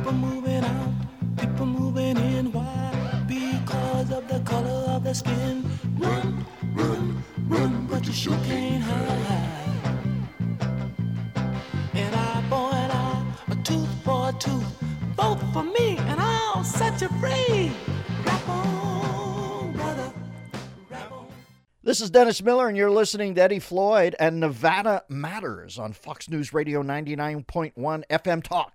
People moving out, people moving in. Why? Because of the color of their skin. Run, run, run, but you sure can't hide. An eye for an eye, a tooth for a tooth. Vote for me and I'll set you free. Rap on, brother. Rap on. This is Dennis Miller, and you're listening to Eddie Floyd and Nevada Matters on Fox News Radio 99.1 FM Talk.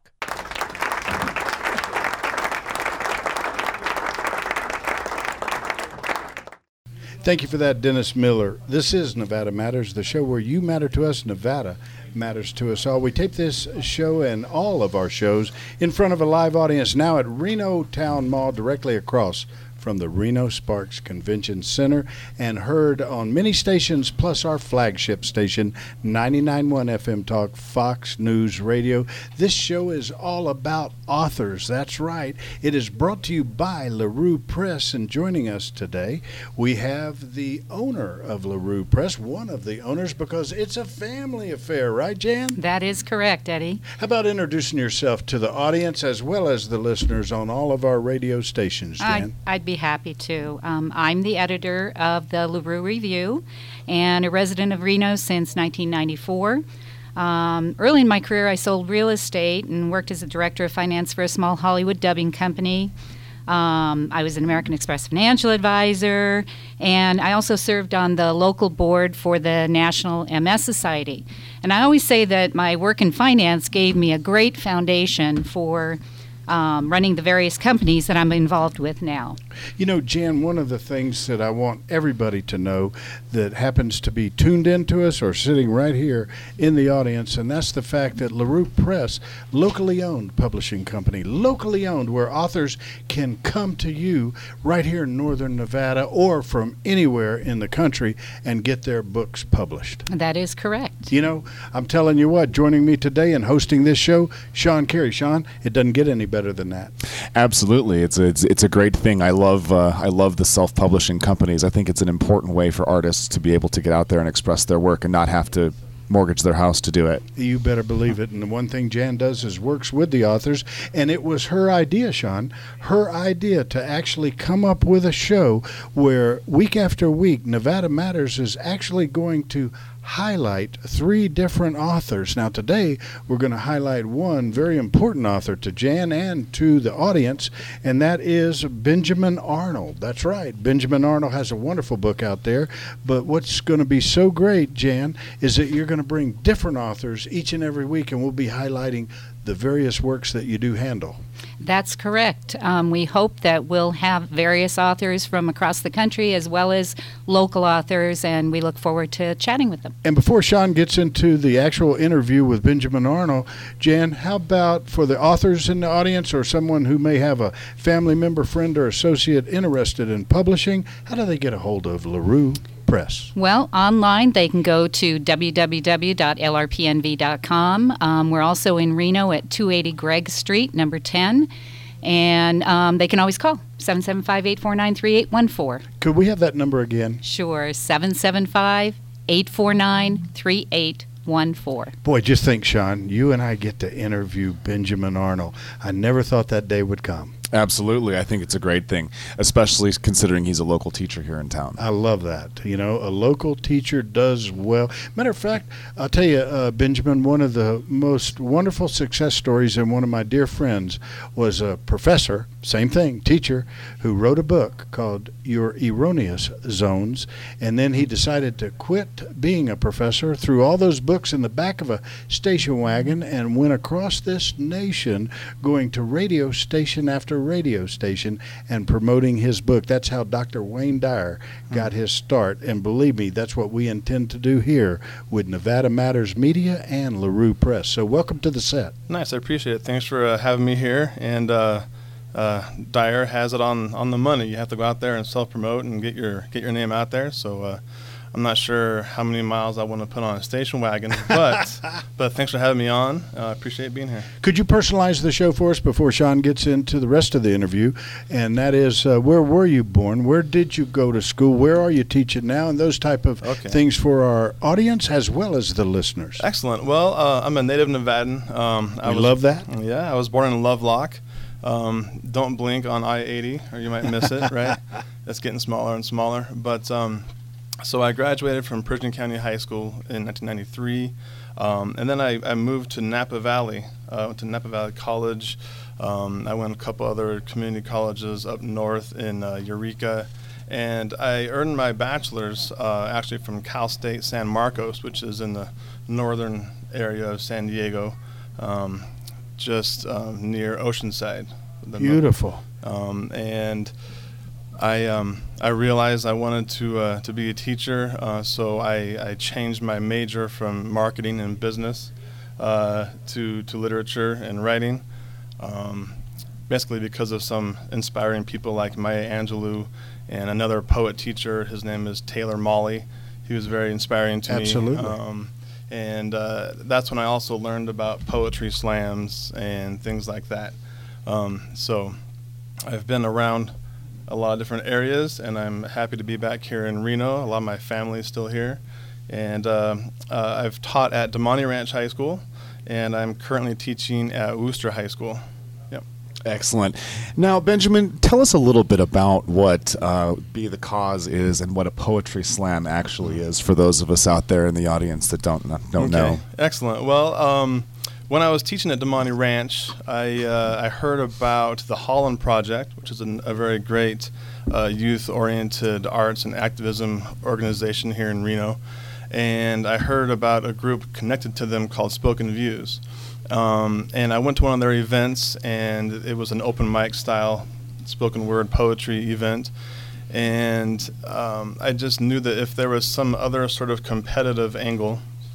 Thank you for that, Dennis Miller. This is Nevada Matters, the show where you matter to us, Nevada matters to us all. We tape this show and all of our shows in front of a live audience now at Reno Town Mall, directly across from the Reno Sparks Convention Center, and heard on many stations plus our flagship station, 99.1 FM Talk, Fox News Radio. This show is all about authors. That's right. It is brought to you by LaRue Press, and joining us today, we have the owner of LaRue Press, one of the owners, because it's a family affair, right, Jan? That is correct, Eddie. How about introducing yourself to the audience as well as the listeners on all of our radio stations, Jan? I'd be happy to. I'm the editor of the LaRue Review and a resident of Reno since 1994. Early in my career, I sold real estate and worked as a director of finance for a small Hollywood dubbing company. I was an American Express financial advisor, and I also served on the local board for the National MS Society. And I always say that my work in finance gave me a great foundation for running the various companies that I'm involved with now. You know, Jan, one of the things that I want everybody to know that happens to be tuned into us or sitting right here in the audience, and that's the fact that LaRue Press, locally owned publishing company, locally owned, where authors can come to you right here in northern Nevada or from anywhere in the country and get their books published. That is correct. You know, I'm telling you what, joining me today and hosting this show, Sean Carey. Sean, it doesn't get any better than that. Absolutely. It's a great thing. I love the self-publishing companies. I think it's an important way for artists to be able to get out there and express their work and not have to mortgage their house to do it. You better believe it. And the one thing Jan does is works with the authors. And it was her idea, Sean, her idea to actually come up with a show where week after week, Nevada Matters is actually going to highlight 3 different authors. Now today we're going to highlight one very important author to Jan and to the audience, and that is Benjamin Arnold. That's right. Benjamin Arnold has a wonderful book out there, but what's going to be so great, Jan, is that you're going to bring different authors each and every week, and we'll be highlighting the various works that you do handle. That's correct. We hope that we'll have various authors from across the country as well as local authors, and we look forward to chatting with them. And before Sean gets into the actual interview with Benjamin Arnold, Jan, how about for the authors in the audience or someone who may have a family member, friend, or associate interested in publishing, how do they get a hold of LaRue Press? Well, online they can go to www.lrpnv.com. We're also in Reno at 280 Gregg Street, number 10. And they can always call 775-849-3814. Could we have that number again? Sure, 775-849-3814. Boy, just think, Sean, you and I get to interview Benjamin Arnold. I never thought that day would come. Absolutely. I think it's a great thing, especially considering he's a local teacher here in town. I love that. You know, a local teacher does well. Matter of fact, I'll tell you, Benjamin, one of the most wonderful success stories, and one of my dear friends was a professor, same thing, teacher, who wrote a book called Your Erroneous Zones, and then he decided to quit being a professor, threw all those books in the back of a station wagon, and went across this nation going to radio station after radio station and promoting his book. That's how Dr. Wayne Dyer got his start, and believe me, that's what we intend to do here with Nevada Matters Media and LaRue Press. So welcome to the set. Nice, I appreciate it. Thanks for having me here. And Dyer has it on the money. You have to go out there and self-promote and get your name out there. So I'm not sure how many miles I want to put on a station wagon, but thanks for having me on. I appreciate being here. Could you personalize the show for us before Sean gets into the rest of the interview? And that is, where were you born? Where did you go to school? Where are you teaching now? And those type of things for our audience as well as the listeners. Excellent. Well, I'm a native Nevadan. I love that. Yeah, I was born in Lovelock. Don't blink on I-80 or you might miss it, right? It's getting smaller and smaller. But so I graduated from Pridgeon County High School in 1993. And then I moved to Napa Valley, went to Napa Valley College. I went to a couple other community colleges up north in Eureka. And I earned my bachelor's actually from Cal State San Marcos, which is in the northern area of San Diego, just near Oceanside. Beautiful. And I realized I wanted to be a teacher, so I changed my major from marketing and business to literature and writing, basically because of some inspiring people like Maya Angelou and another poet teacher. His name is Taylor Mawley. He was very inspiring to me. Absolutely. And that's when I also learned about poetry slams and things like that. So I've been around a lot of different areas, and I'm happy to be back here in Reno. A lot of my family is still here. And I've taught at Damonte Ranch High School, and I'm currently teaching at Wooster High School. Yep. Excellent. Now, Benjamin, tell us a little bit about what Be the Cause is and what a poetry slam actually is for those of us out there in the audience that don't know. Excellent. Well, when I was teaching at Damonte Ranch, I heard about the Holland Project, which is a very great youth-oriented arts and activism organization here in Reno. And I heard about a group connected to them called Spoken Views. And I went to one of their events, and it was an open mic style spoken word poetry event. And I just knew that if there was some other sort of competitive angle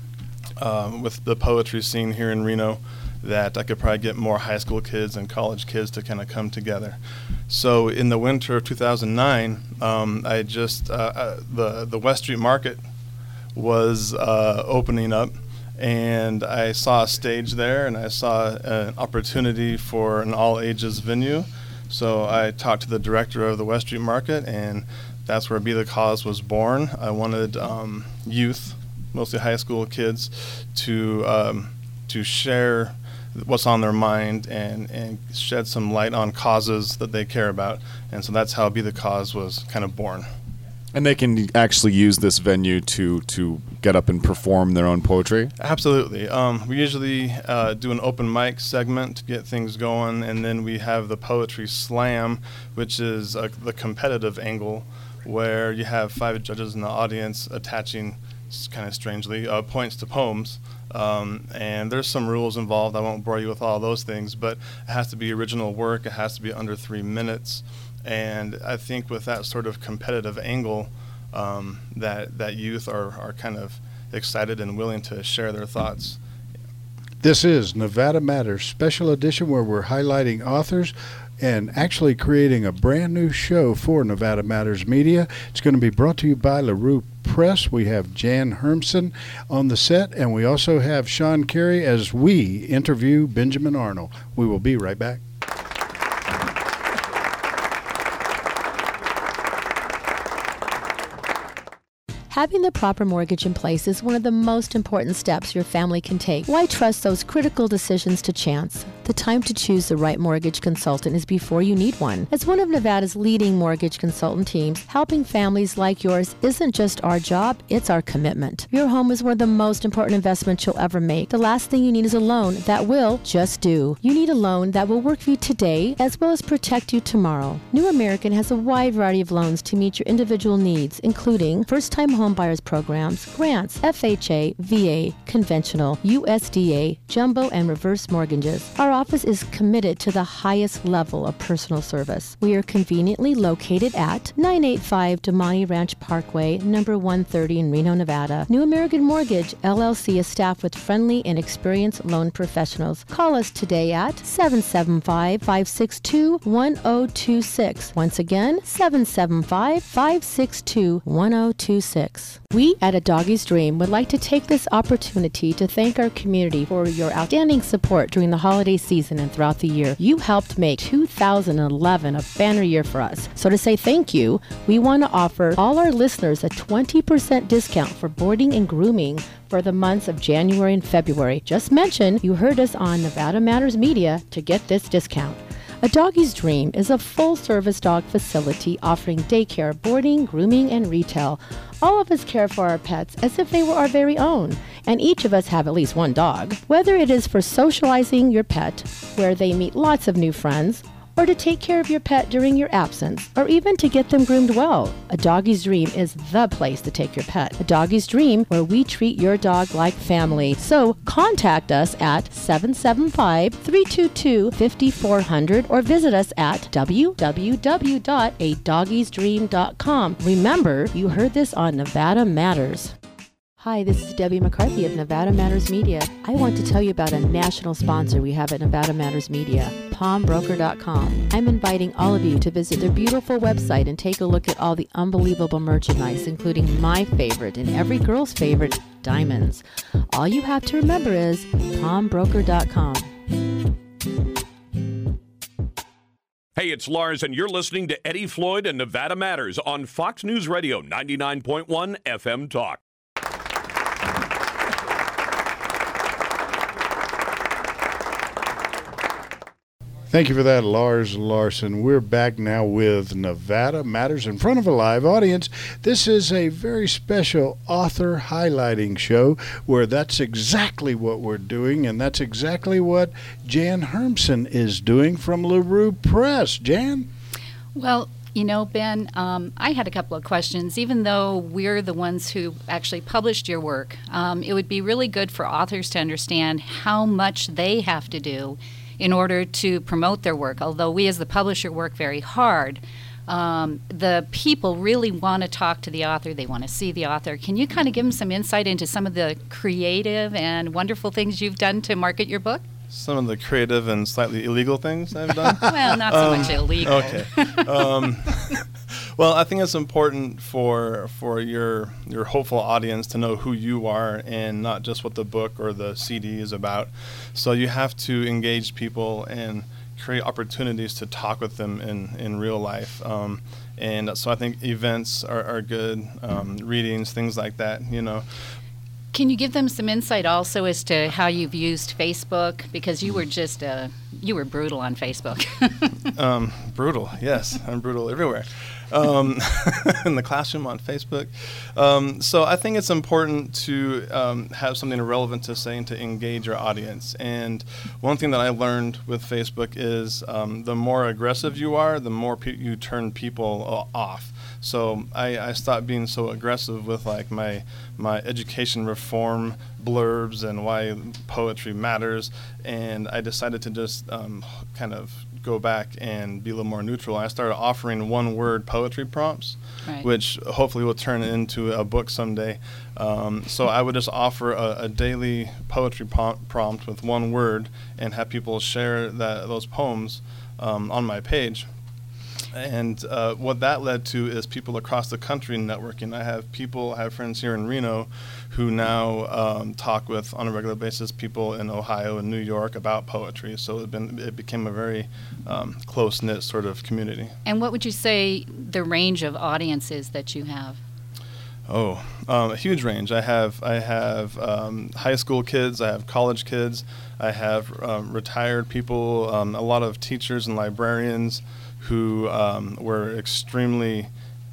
with the poetry scene here in Reno, that I could probably get more high school kids and college kids to kind of come together. So in the winter of 2009, I just the West Street Market was opening up, and I saw a stage there, and I saw an opportunity for an all-ages venue. So I talked to the director of the West Street Market, and that's where Be the Cause was born. I wanted youth, mostly high school kids, to share what's on their mind and shed some light on causes that they care about. And so that's how Be the Cause was kind of born. And they can actually use this venue to get up and perform their own poetry? Absolutely. We usually do an open mic segment to get things going, and then we have the poetry slam, which is the competitive angle, where you have 5 judges in the audience attaching, kind of strangely, points to poems. And there's some rules involved. I won't bore you with all those things, but it has to be original work. It has to be under 3 minutes. And I think with that sort of competitive angle, that youth are kind of excited and willing to share their thoughts. This is Nevada Matters Special Edition, where we're highlighting authors and actually creating a brand new show for Nevada Matters Media. It's going to be brought to you by LaRue Press. We have Jan Hermson on the set, and we also have Sean Carey as we interview Benjamin Arnold. We will be right back. Having the proper mortgage in place is one of the most important steps your family can take. Why trust those critical decisions to chance? The time to choose the right mortgage consultant is before you need one. As one of Nevada's leading mortgage consultant teams, helping families like yours isn't just our job, it's our commitment. Your home is one of the most important investments you'll ever make. The last thing you need is a loan that will just do. You need a loan that will work for you today as well as protect you tomorrow. New American has a wide variety of loans to meet your individual needs, including first-time home buyers programs, grants, FHA, VA, conventional, USDA, jumbo, and reverse mortgages. Our office is committed to the highest level of personal service. We are conveniently located at 985 Damani Ranch Parkway, number 130 in Reno, Nevada. New American Mortgage, LLC is staffed with friendly and experienced loan professionals. Call us today at 775-562-1026. Once again, 775-562-1026. We at A Doggy's Dream would like to take this opportunity to thank our community for your outstanding support during the holiday season and throughout the year. You helped make 2011 a banner year for us. So to say thank you, we want to offer all our listeners a 20% discount for boarding and grooming for the months of January and February. Just mention you heard us on Nevada Matters Media to get this discount. A Doggy's Dream is a full-service dog facility offering daycare, boarding, grooming, and retail. All of us care for our pets as if they were our very own, and each of us have at least one dog. Whether it is for socializing your pet, where they meet lots of new friends, or to take care of your pet during your absence, or even to get them groomed well, A Doggy's Dream is the place to take your pet. A Doggy's Dream, where we treat your dog like family. So contact us at 775-322-5400 or visit us at www.adoggiesdream.com. Remember, you heard this on Nevada Matters. Hi, this is Debbie McCarthy of Nevada Matters Media. I want to tell you about a national sponsor we have at Nevada Matters Media, PalmBroker.com. I'm inviting all of you to visit their beautiful website and take a look at all the unbelievable merchandise, including my favorite and every girl's favorite, diamonds. All you have to remember is PalmBroker.com. Hey, it's Lars, and you're listening to Eddie Floyd and Nevada Matters on Fox News Radio 99.1 FM Talk. Thank you for that, Lars Larson. We're back now with Nevada Matters in front of a live audience. This is a very special author highlighting show where that's exactly what we're doing, and that's exactly what Jan Hermsen is doing from LaRue Press. Jan? Well, you know, Ben, I had a couple of questions. Even though we're the ones who actually published your work, it would be really good for authors to understand how much they have to do in order to promote their work. Although we as the publisher work very hard, the people really want to talk to the author. They want to see the author. Can you kind of give them some insight into some of the creative and wonderful things you've done to market your book? Some of the creative and slightly illegal things I've done. Well, not so much illegal. Okay. Well, I think it's important for your hopeful audience to know who you are and not just what the book or the CD is about. So you have to engage people and create opportunities to talk with them in real life. And so I think events are good, readings, things like that, you know. Can you give them some insight also as to how you've used Facebook? Because you were just you were brutal on Facebook. Brutal, yes. I'm brutal everywhere. In the classroom, on Facebook. So I think it's important to have something relevant to say and to engage your audience. And one thing that I learned with Facebook is the more aggressive you are, the more you turn people off. So I stopped being so aggressive with like my education reform blurbs and why poetry matters, and I decided to just kind of go back and be a little more neutral. I started offering one-word poetry prompts, right, which hopefully will turn into a book someday. So I would just offer a daily poetry prompt with one word and have people share those poems on my page. And what that led to is people across the country networking. I have friends here in Reno who now talk with, on a regular basis, people in Ohio and New York about poetry. So it became a very close-knit sort of community. And what would you say the range of audiences that you have? Oh, a huge range. I have high school kids. I have college kids. I have retired people. A lot of teachers and librarians who were extremely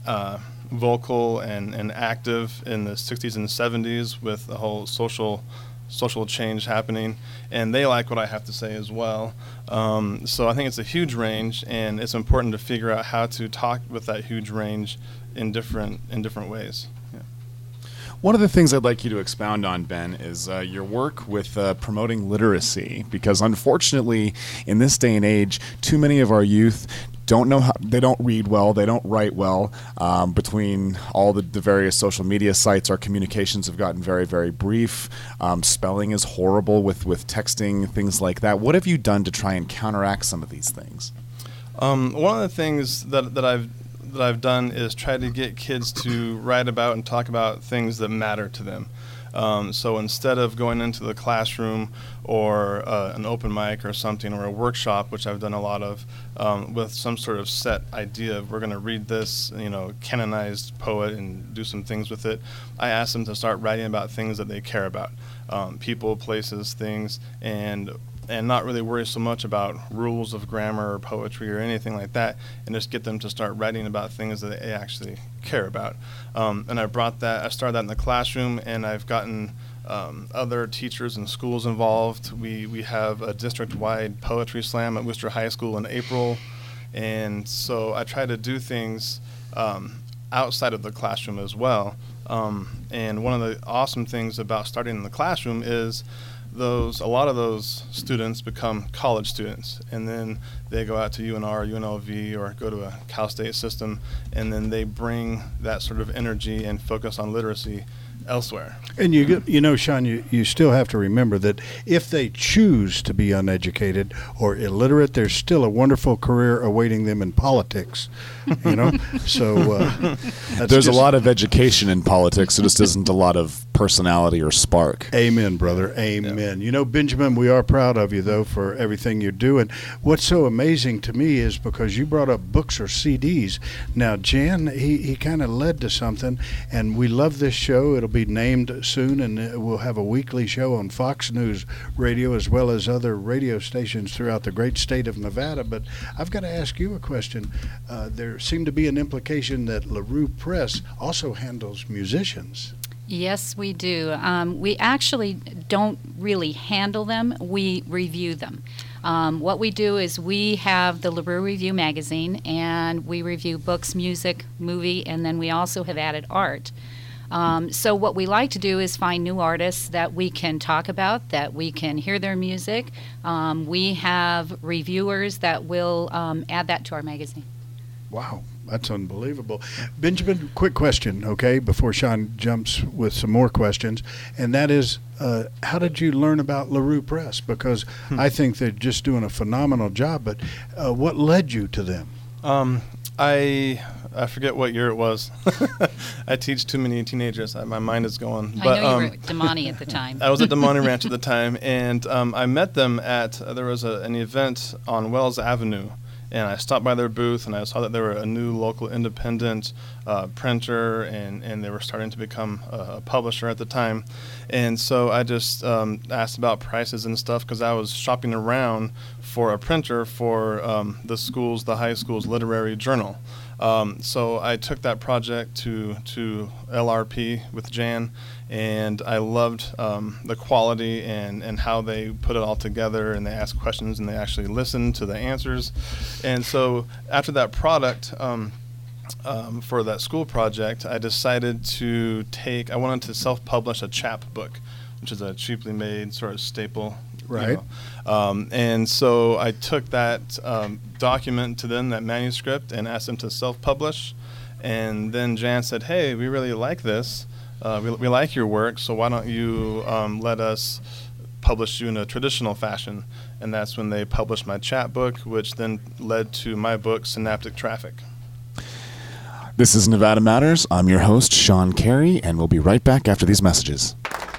vocal and active in the 60s and 70s with the whole social change happening, and they like what I have to say as well. So I think it's a huge range, and it's important to figure out how to talk with that huge range in different ways. Yeah. One of the things I'd like you to expound on, Ben, is your work with promoting literacy, because unfortunately, in this day and age, too many of our youth don't know how, they don't read well, they don't write well. Between all the various social media sites, our communications have gotten very, very brief. Spelling is horrible with texting, things like that. What have you done to try and counteract some of these things? One of the things that I've done is try to get kids to write about and talk about things that matter to them. So instead of going into the classroom or an open mic or something, or a workshop, which I've done a lot of, with some sort of set idea of we're going to read this, canonized poet and do some things with it, I ask them to start writing about things that they care about, people, places, things, and not really worry so much about rules of grammar or poetry or anything like that, and just get them to start writing about things that they actually care about. And I started that in the classroom, and I've gotten other teachers and schools involved. We have a district-wide poetry slam at Worcester High School in April, and so I try to do things outside of the classroom as well. And one of the awesome things about starting in the classroom is a lot of those students become college students, and then they go out to UNR, UNLV, or go to a Cal State system, and then they bring that sort of energy and focus on literacy elsewhere. And Sean, you still have to remember that if they choose to be uneducated or illiterate, there's still a wonderful career awaiting them in politics. So there's a lot of education in politics. There just isn't a lot of personality or spark. Amen, brother. Amen. Yeah. Benjamin, we are proud of you, though, for everything you're doing. What's so amazing to me is because you brought up books or CDs. Now, Jan, he kind of led to something, and we love this show. It'll be named soon, and we'll have a weekly show on Fox News Radio as well as other radio stations throughout the great state of Nevada. But I've got to ask you a question. There seemed to be an implication that LaRue Press also handles musicians. Yes, we do. We actually don't really handle them. We review them. What we do is we have the LaRue Review magazine, and we review books, music, movie, and then we also have added art. So what we like to do is find new artists that we can talk about, that we can hear their music. We have reviewers that will add that to our magazine. Wow, that's unbelievable. Benjamin, quick question, okay, before Sean jumps with some more questions, and that is, how did you learn about LaRue Press? Because I think they're just doing a phenomenal job, but what led you to them? I forget what year it was. I teach too many teenagers. My mind is going. I know you were at Damani at the time. I was at Damani Ranch at the time, and I met them at, there was an event on Wells Avenue, and I stopped by their booth, and I saw that they were a new local independent printer, and they were starting to become a publisher at the time. And so I just asked about prices and stuff, because I was shopping around for a printer for the high school's literary journal. So I took that project to LRP with Jan, and I loved the quality and how they put it all together, and they asked questions and they actually listened to the answers. And so after that product, for that school project, I decided I wanted to self-publish a chapbook, which is a cheaply made sort of staple. Right. And so I took that document to them, that manuscript, and asked them to self-publish. And then Jan said, hey, we really like this. We like your work, so why don't you let us publish you in a traditional fashion? And that's when they published my chapbook, which then led to my book, Synaptic Traffic. This is Nevada Matters. I'm your host, Sean Carey, and we'll be right back after these messages.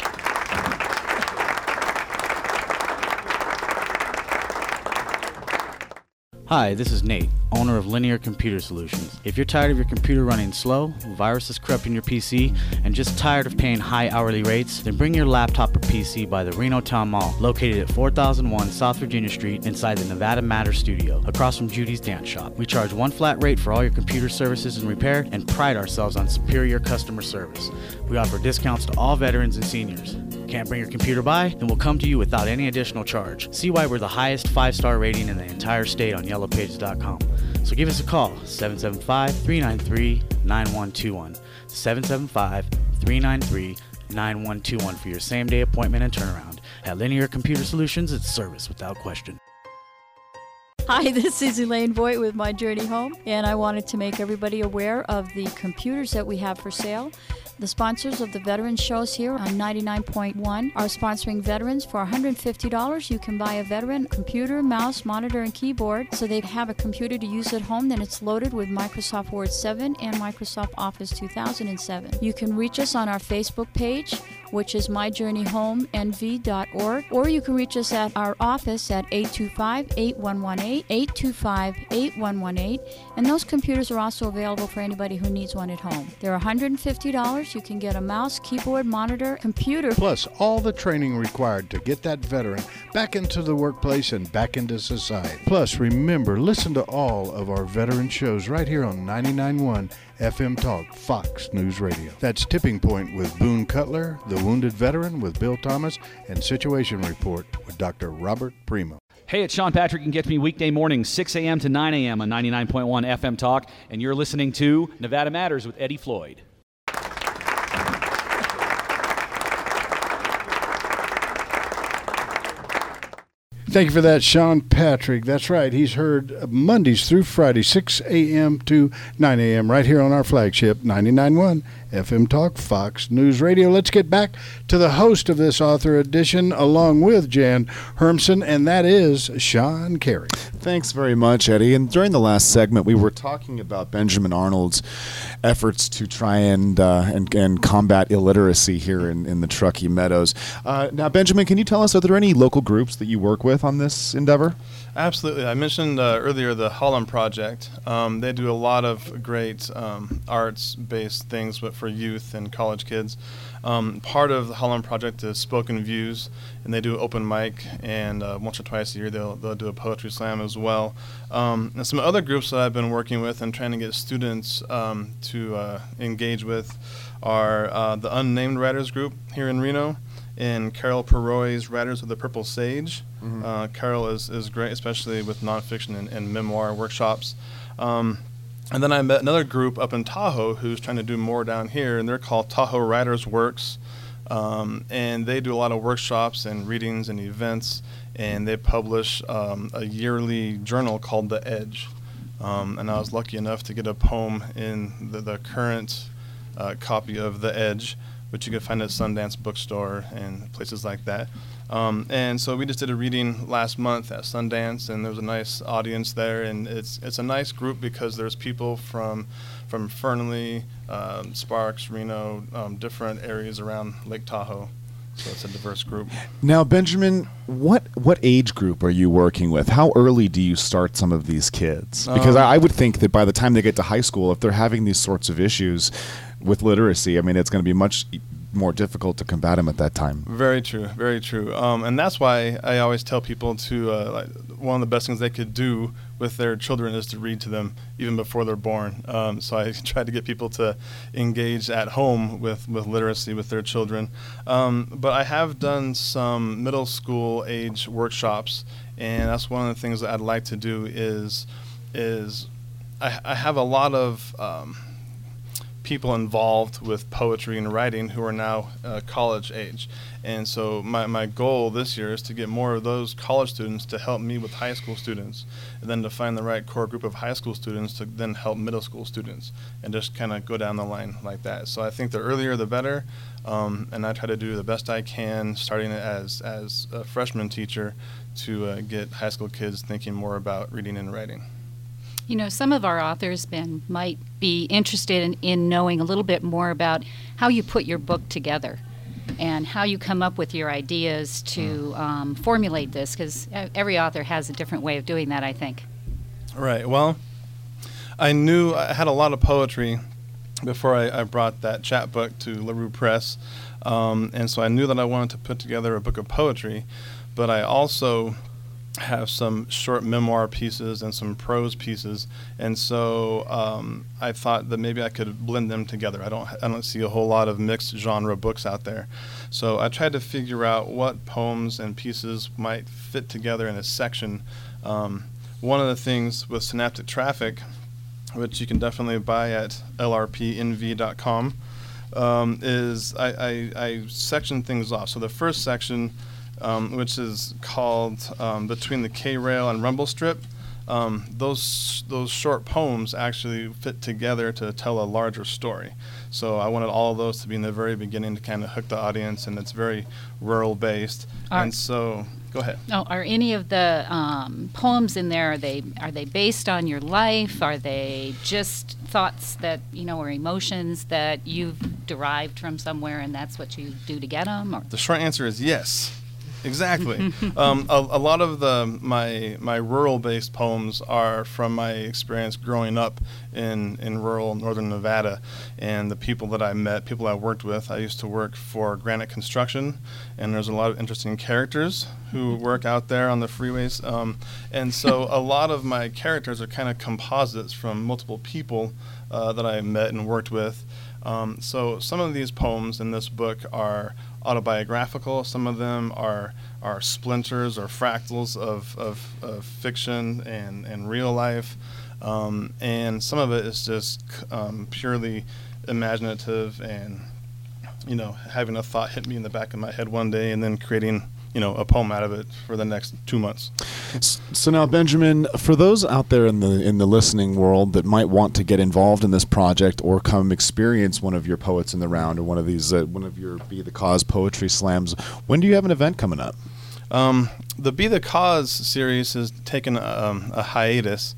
Hi, this is Nate, owner of Linear Computer Solutions. If you're tired of your computer running slow, viruses corrupting your PC, and just tired of paying high hourly rates, then bring your laptop or PC by the Reno Town Mall, located at 4001 South Virginia Street inside the Nevada Matters studio, across from Judy's Dance Shop. We charge one flat rate for all your computer services and repair, and pride ourselves on superior customer service. We offer discounts to all veterans and seniors. Can't bring your computer by? Then we'll come to you without any additional charge. See why we're the highest 5-star rating in the entire state on yellowpages.com. So give us a call, 775-393-9121. 775 393-9121 for your same-day appointment and turnaround. At Linear Computer Solutions, it's service without question. Hi, this is Elaine Voigt with My Journey Home, and I wanted to make everybody aware of the computers that we have for sale. The sponsors of the veteran shows here on 99.1 are sponsoring veterans. For $150, you can buy a veteran computer, mouse, monitor, and keyboard. So they have a computer to use at home, then it's loaded with Microsoft Word 7 and Microsoft Office 2007. You can reach us on our Facebook page, which is myjourneyhomenv.org, or you can reach us at our office at 825-8118, 825-8118, and those computers are also available for anybody who needs one at home. They're $150. You can get a mouse, keyboard, monitor, computer. Plus, all the training required to get that veteran back into the workplace and back into society. Plus, remember, listen to all of our veteran shows right here on 99.1 FM Talk, Fox News Radio. That's Tipping Point with Boone Cutler, The Wounded Veteran with Bill Thomas, and Situation Report with Dr. Robert Primo. Hey, it's Sean Patrick. You can get me weekday mornings, 6 a.m. to 9 a.m. on 99.1 FM Talk, and you're listening to Nevada Matters with Eddie Floyd. Thank you for that, Sean Patrick. That's right. He's heard Mondays through Fridays, 6 a.m. to 9 a.m. right here on our flagship, 99.1 FM Talk, Fox News Radio. Let's get back to the host of this author edition, along with Jan Hermsen, and that is Sean Carey. Thanks very much, Eddie. And during the last segment, we were talking about Benjamin Arnold's efforts to try and combat illiteracy here in the Truckee Meadows. Now, Benjamin, can you tell us, are there any local groups that you work with on this endeavor? Absolutely. I mentioned earlier the Holland Project. They do a lot of great arts-based things for youth and college kids. Part of the Holland Project is Spoken Views, and they do open mic, and once or twice a year they'll do a poetry slam as well. And some other groups that I've been working with and trying to get students to engage with are the Unnamed Writers Group here in Reno, and Carol Perroy's Writers of the Purple Sage. Mm-hmm. Carol is great, especially with nonfiction and memoir workshops. And then I met another group up in Tahoe who's trying to do more down here, and they're called Tahoe Writers Works. And they do a lot of workshops and readings and events, and they publish a yearly journal called The Edge. And I was lucky enough to get a poem in the current copy of The Edge, which you can find at Sundance Bookstore and places like that. And so we just did a reading last month at Sundance, and there was a nice audience there, and it's a nice group because there's people from Fernley, Sparks, Reno, different areas around Lake Tahoe. So it's a diverse group. Now, Benjamin, what age group are you working with? How early do you start some of these kids? Because I would think that by the time they get to high school, if they're having these sorts of issues with literacy, I mean, it's going to be much more difficult to combat them at that time. Very true, very true. And that's why I always tell people to, one of the best things they could do with their children is to read to them even before they're born. So I try to get people to engage at home with literacy with their children. But I have done some middle school age workshops, and that's one of the things that I'd like to do is I have a lot of people involved with poetry and writing who are now college age. And so my goal this year is to get more of those college students to help me with high school students, and then to find the right core group of high school students to then help middle school students, and just kind of go down the line like that. So I think the earlier the better, and I try to do the best I can, starting as a freshman teacher, to get high school kids thinking more about reading and writing. You know, some of our authors, Ben, might be interested in knowing a little bit more about how you put your book together and how you come up with your ideas to formulate this, because every author has a different way of doing that, I think. Right. Well, I knew I had a lot of poetry before I brought that chapbook to LaRue Press, and so I knew that I wanted to put together a book of poetry, but I also have some short memoir pieces and some prose pieces, and so I thought that maybe I could blend them together. I don't see a whole lot of mixed genre books out there, so I tried to figure out what poems and pieces might fit together in a section. One of the things with Synaptic Traffic, which you can definitely buy at lrpnv.com, is I section things off. So the first section, which is called Between the K-Rail and Rumble Strip, those short poems actually fit together to tell a larger story. So I wanted all of those to be in the very beginning to kind of hook the audience, and it's very rural based. And so, go ahead. Oh, are any of the poems in there, are they based on your life? Are they just thoughts that, or emotions that you've derived from somewhere, and that's what you do to get them? Or? The short answer is yes. Exactly. A lot of my rural-based poems are from my experience growing up in rural northern Nevada, and the people that I met, people I worked with. I used to work for Granite Construction, and there's a lot of interesting characters who work out there on the freeways. And so a lot of my characters are kind of composites from multiple people that I met and worked with. So some of these poems in this book are autobiographical. Some of them are splinters or fractals of fiction and real life. And some of it is just purely imaginative and, having a thought hit me in the back of my head one day and then creating a poem out of it for the next 2 months. So now, Benjamin, for those out there in the listening world that might want to get involved in this project or come experience one of your poets in the round or one of these one of your Be the Cause poetry slams, when do you have an event coming up? The Be the Cause series has taken a hiatus.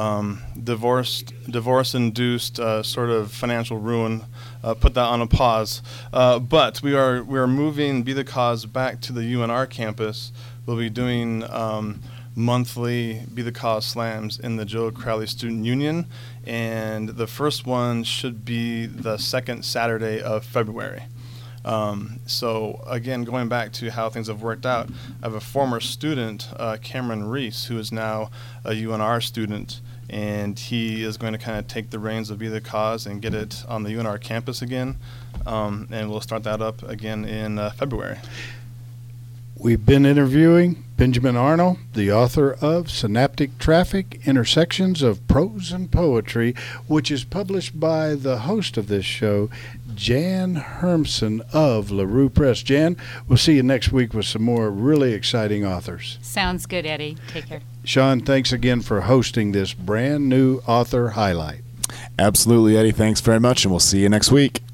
Divorce-induced sort of financial ruin put that on a pause. But we are moving Be the Cause back to the UNR campus. We'll be doing monthly Be the Cause slams in the Joe Crowley Student Union, and the first one should be the second Saturday of February. So again, going back to how things have worked out, I have a former student, Cameron Reese, who is now a UNR student, and he is going to kind of take the reins of Be the Cause and get it on the UNR campus again, and we'll start that up again in February. We've been interviewing Benjamin Arnold, the author of Synaptic Traffic, Intersections of Prose and Poetry, which is published by the host of this show, Jan Hermsen of LaRue Press. Jan, we'll see you next week with some more really exciting authors. Sounds good, Eddie. Take care. Sean, thanks again for hosting this brand new author highlight. Absolutely, Eddie. Thanks very much, and we'll see you next week.